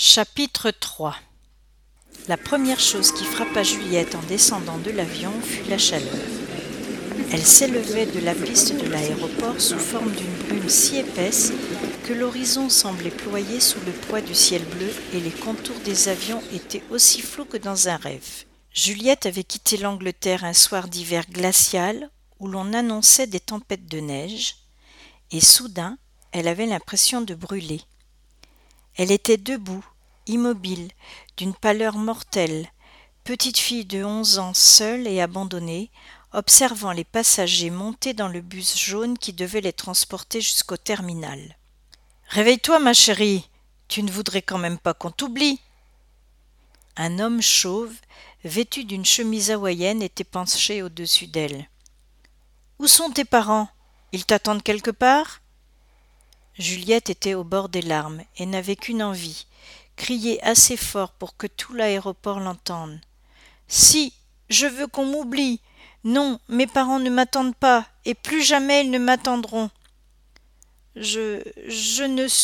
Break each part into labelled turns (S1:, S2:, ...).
S1: Chapitre 3. La première chose qui frappa Juliette en descendant de l'avion fut la chaleur. Elle s'élevait de la piste de l'aéroport sous forme d'une brume si épaisse que l'horizon semblait ployé sous le poids du ciel bleu et les contours des avions étaient aussi flous que dans un rêve. Juliette avait quitté l'Angleterre un soir d'hiver glacial où l'on annonçait des tempêtes de neige, et soudain, elle avait l'impression de brûler. Elle était debout, immobile, d'une pâleur mortelle, petite fille de 11 ans seule et abandonnée, observant les passagers monter dans le bus jaune qui devait les transporter jusqu'au terminal. « Réveille-toi, ma chérie, tu ne voudrais quand même pas qu'on t'oublie !» Un homme chauve, vêtu d'une chemise hawaïenne, était penché au-dessus d'elle. « Où sont tes parents ? Ils t'attendent quelque part ?» Juliette était au bord des larmes et n'avait qu'une envie, crier assez fort pour que tout l'aéroport l'entende. « Si, je veux qu'on m'oublie. Non, mes parents ne m'attendent pas, et plus jamais ils ne m'attendront. Je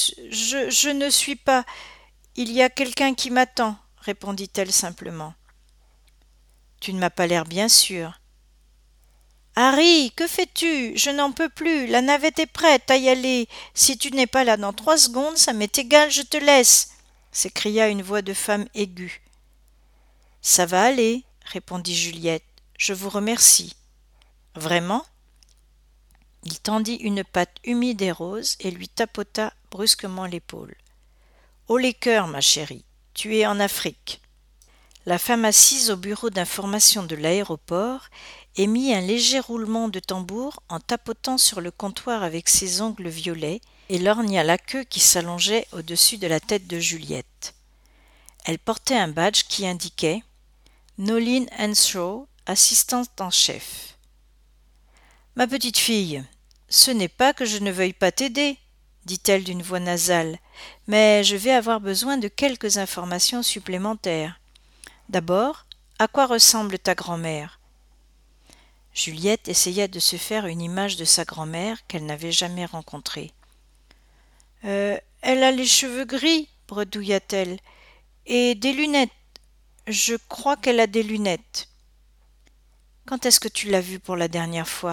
S1: ne suis pas. Il y a quelqu'un qui m'attend, répondit-elle simplement. Tu ne m'as pas l'air bien sûre. Harry, que fais-tu ? Je n'en peux plus, la navette est prête à y aller. Si tu n'es pas là dans 3 secondes, ça m'est égal, je te laisse, s'écria une voix de femme aiguë. Ça va aller, répondit Juliette. Je vous remercie. Vraiment ? Il tendit une patte humide et rose et lui tapota brusquement l'épaule. Haut les cœurs, ma chérie, tu es en Afrique. La femme assise au bureau d'information de l'aéroport émit un léger roulement de tambour en tapotant sur le comptoir avec ses ongles violets et lorgna la queue qui s'allongeait au-dessus de la tête de Juliette. Elle portait un badge qui indiquait « Noeline Henshaw, assistante en chef ». « Ma petite fille, ce n'est pas que je ne veuille pas t'aider, » dit-elle d'une voix nasale, « mais je vais avoir besoin de quelques informations supplémentaires. D'abord, à quoi ressemble ta grand-mère ?» Juliette essaya de se faire une image de sa grand-mère qu'elle n'avait jamais rencontrée. Elle a les cheveux gris, bredouilla-t-elle, et des lunettes. Je crois qu'elle a des lunettes. Quand est-ce que tu l'as vue pour la dernière fois ?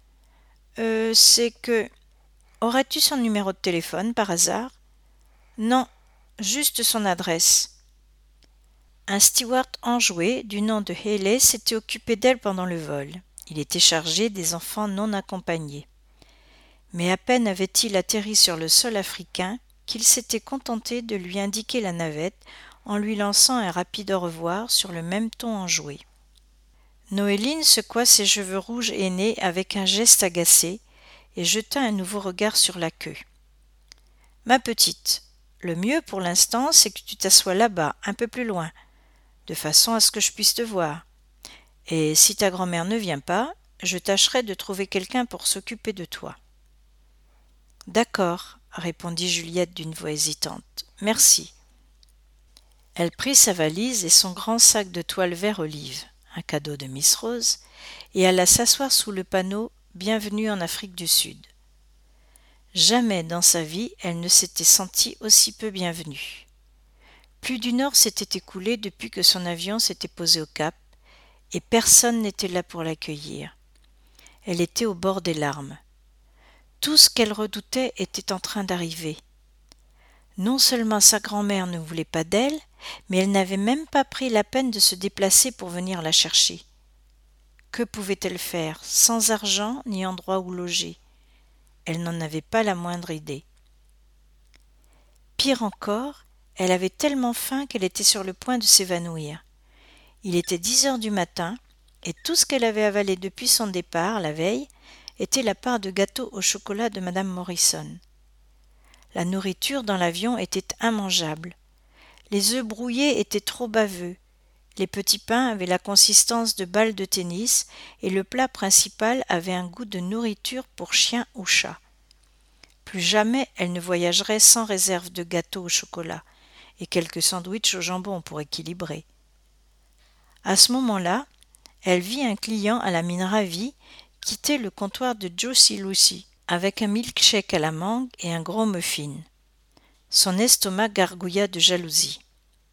S1: C'est que... Aurais-tu son numéro de téléphone, par hasard ? Non, juste son adresse. Un steward enjoué, du nom de Haley, s'était occupé d'elle pendant le vol. Il était chargé des enfants non accompagnés. Mais à peine avait-il atterri sur le sol africain qu'il s'était contenté de lui indiquer la navette en lui lançant un rapide au revoir sur le même ton enjoué. Noéline secoua ses cheveux rouges aînés avec un geste agacé et jeta un nouveau regard sur la queue. « Ma petite, le mieux pour l'instant, c'est que tu t'assoies là-bas, un peu plus loin, de façon à ce que je puisse te voir. Et si ta grand-mère ne vient pas, je tâcherai de trouver quelqu'un pour s'occuper de toi. » « D'accord, » répondit Juliette d'une voix hésitante. « Merci. » Elle prit sa valise et son grand sac de toile vert olive, un cadeau de Miss Rose, et alla s'asseoir sous le panneau « Bienvenue en Afrique du Sud ». Jamais dans sa vie elle ne s'était sentie aussi peu bienvenue. Plus d'une heure s'était écoulée depuis que son avion s'était posé au Cap, et personne n'était là pour l'accueillir. Elle était au bord des larmes. Tout ce qu'elle redoutait était en train d'arriver. Non seulement sa grand-mère ne voulait pas d'elle, mais elle n'avait même pas pris la peine de se déplacer pour venir la chercher. Que pouvait-elle faire, sans argent ni endroit où loger ? Elle n'en avait pas la moindre idée. Pire encore, elle avait tellement faim qu'elle était sur le point de s'évanouir. Il était 10 heures du matin, et tout ce qu'elle avait avalé depuis son départ, la veille, était la part de gâteau au chocolat de Madame Morrison. La nourriture dans l'avion était immangeable. Les œufs brouillés étaient trop baveux. Les petits pains avaient la consistance de balles de tennis et le plat principal avait un goût de nourriture pour chien ou chat. Plus jamais elle ne voyagerait sans réserve de gâteau au chocolat et quelques sandwichs au jambon pour équilibrer. À ce moment-là, elle vit un client à la mine ravie quitter le comptoir de Juicy Lucy avec un milkshake à la mangue et un gros muffin. Son estomac gargouilla de jalousie.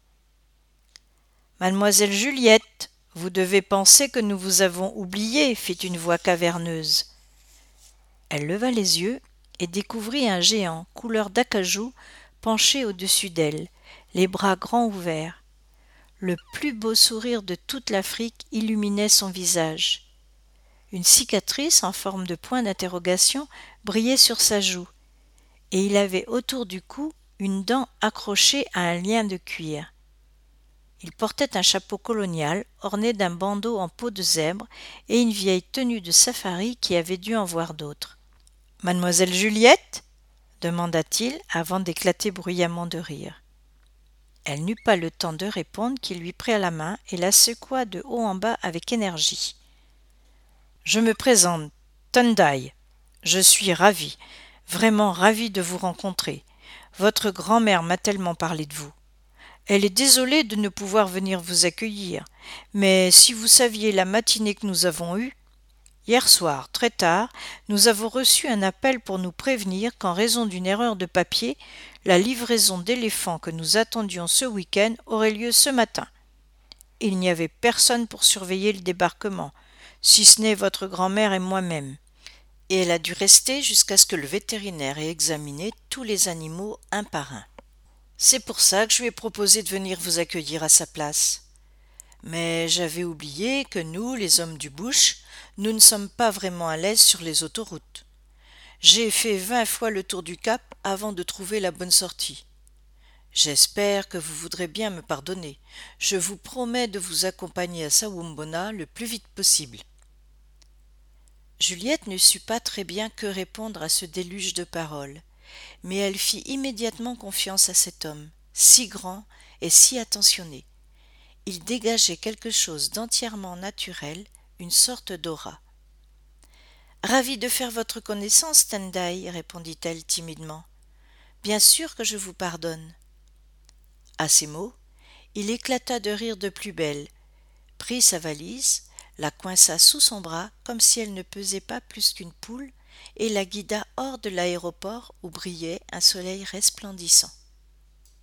S1: « Mademoiselle Juliette, vous devez penser que nous vous avons oubliée, fit une voix caverneuse. Elle leva les yeux et découvrit un géant couleur d'acajou penché au-dessus d'elle, les bras grands ouverts. Le plus beau sourire de toute l'Afrique illuminait son visage. Une cicatrice en forme de point d'interrogation brillait sur sa joue, et il avait autour du cou une dent accrochée à un lien de cuir. Il portait un chapeau colonial orné d'un bandeau en peau de zèbre et une vieille tenue de safari qui avait dû en voir d'autres. « Mademoiselle Juliette ?» demanda-t-il avant d'éclater bruyamment de rire. Elle n'eut pas le temps de répondre qu'il lui prit la main et la secoua de haut en bas avec énergie. « Je me présente, Tendai. Je suis ravi, vraiment ravi de vous rencontrer. Votre grand-mère m'a tellement parlé de vous. Elle est désolée de ne pouvoir venir vous accueillir, mais si vous saviez la matinée que nous avons eue, hier soir, très tard, nous avons reçu un appel pour nous prévenir qu'en raison d'une erreur de papier, la livraison d'éléphants que nous attendions ce week-end aurait lieu ce matin. Il n'y avait personne pour surveiller le débarquement, si ce n'est votre grand-mère et moi-même. Et elle a dû rester jusqu'à ce que le vétérinaire ait examiné tous les animaux un par un. C'est pour ça que je lui ai proposé de venir vous accueillir à sa place. Mais j'avais oublié que nous, les hommes du bush, nous ne sommes pas vraiment à l'aise sur les autoroutes. J'ai fait 20 fois le tour du Cap avant de trouver la bonne sortie. J'espère que vous voudrez bien me pardonner. Je vous promets de vous accompagner à Saoumbona le plus vite possible. » Juliette ne sut pas très bien que répondre à ce déluge de paroles, mais elle fit immédiatement confiance à cet homme, si grand et si attentionné. Il dégageait quelque chose d'entièrement naturel, une sorte d'aura. « Ravie de faire votre connaissance, Tendai, répondit-elle timidement. Bien sûr que je vous pardonne. À ces mots, il éclata de rire de plus belle, prit sa valise, la coinça sous son bras comme si elle ne pesait pas plus qu'une poule et la guida hors de l'aéroport où brillait un soleil resplendissant.